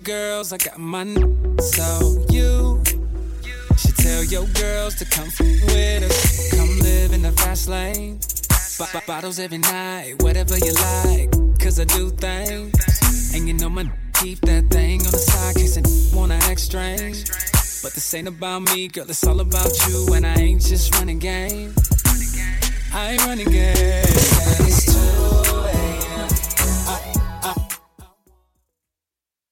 girls, I got my so you should tell your girls to come with us. Come live in the fast lane. Bottles every night, whatever you like, cause I do things. And you know my keep that thing on the side, case I wanna act strange. But this ain't about me, girl, it's all about you. And I ain't just running game, I ain't running game.